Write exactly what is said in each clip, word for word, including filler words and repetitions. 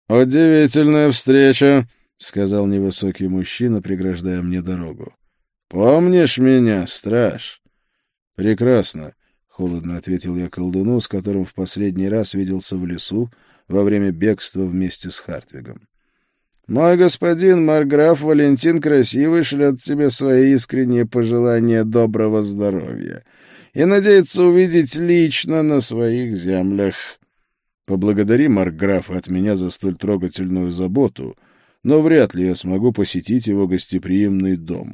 «Удивительная встреча», — сказал невысокий мужчина, преграждая мне дорогу. «Помнишь меня, страж?» «Прекрасно», — холодно ответил я колдуну, с которым в последний раз виделся в лесу во время бегства вместе с Хартвигом. «Мой господин марграф Валентин Красивый шлет тебе свои искренние пожелания доброго здоровья и надеется увидеть лично на своих землях. Поблагодари марграфа от меня за столь трогательную заботу, но вряд ли я смогу посетить его гостеприимный дом.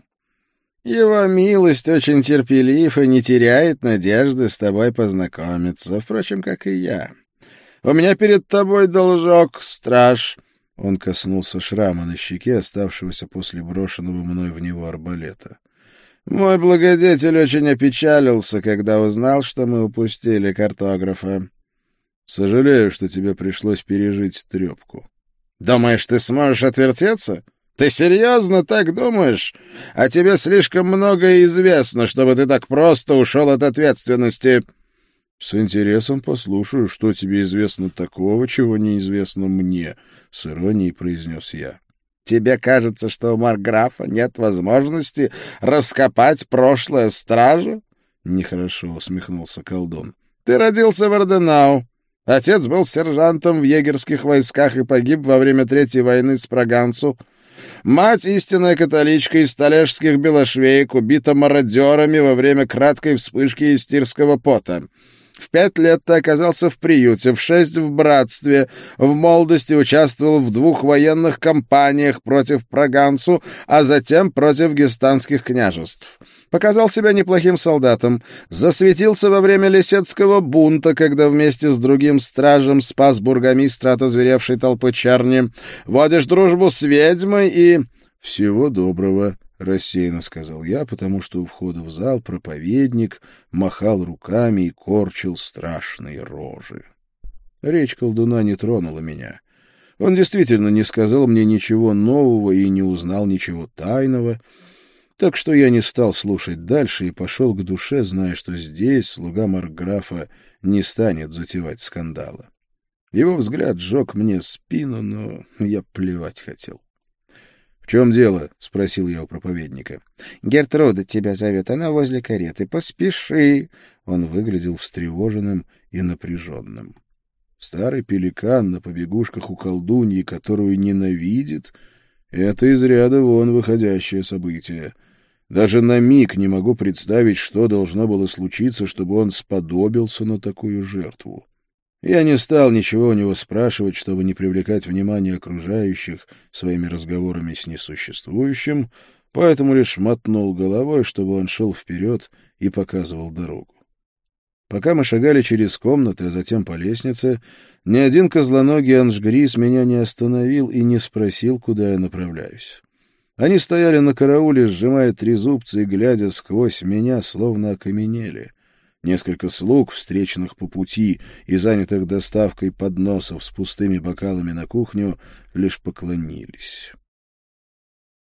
Его милость очень терпелив и не теряет надежды с тобой познакомиться, впрочем, как и я. У меня перед тобой должок, страж». Он коснулся шрама на щеке, оставшегося после брошенного мной в него арбалета. «Мой благодетель очень опечалился, когда узнал, что мы упустили картографа. Сожалею, что тебе пришлось пережить трепку». «Думаешь, ты сможешь отвертеться? Ты серьезно так думаешь? А тебе слишком многое известно, чтобы ты так просто ушел от ответственности». «С интересом послушаю, что тебе известно такого, чего неизвестно мне», — с иронией произнес я. «Тебе кажется, что у марграфа нет возможности раскопать прошлое стража?» Нехорошо усмехнулся колдун. «Ты родился в Орденау. Отец был сержантом в егерских войсках и погиб во время Третьей войны с Прагансу. Мать, истинная католичка из столежских белошвеек, убита мародерами во время краткой вспышки истирского пота. В пять лет ты оказался в приюте, в шесть — в братстве, в молодости участвовал в двух военных кампаниях против Прагансу, а затем против гестанских княжеств. Показал себя неплохим солдатом, засветился во время Лисецкого бунта, когда вместе с другим стражем спас бургомистра от озверевшей толпы черни. Водишь дружбу с ведьмой и... «Всего доброго», — рассеянно сказал я, потому что у входа в зал проповедник махал руками и корчил страшные рожи. Речь колдуна не тронула меня. Он действительно не сказал мне ничего нового и не узнал ничего тайного, так что я не стал слушать дальше и пошел к душе, зная, что здесь слуга маркграфа не станет затевать скандала. Его взгляд сжег мне спину, но я плевать хотел. «В чем дело?» — спросил я у проповедника. «Гертруда тебя зовет, она возле кареты. Поспеши!» Он выглядел встревоженным и напряженным. Старый пеликан на побегушках у колдуньи, которую ненавидит, — это из ряда вон выходящее событие. Даже на миг не могу представить, что должно было случиться, чтобы он сподобился на такую жертву. Я не стал ничего у него спрашивать, чтобы не привлекать внимание окружающих своими разговорами с несуществующим, поэтому лишь мотнул головой, чтобы он шел вперед и показывал дорогу. Пока мы шагали через комнаты, а затем по лестнице, ни один козлоногий анжгрис меня не остановил и не спросил, куда я направляюсь. Они стояли на карауле, сжимая трезубцы и глядя сквозь меня, словно окаменели. Несколько слуг, встреченных по пути и занятых доставкой подносов с пустыми бокалами на кухню, лишь поклонились.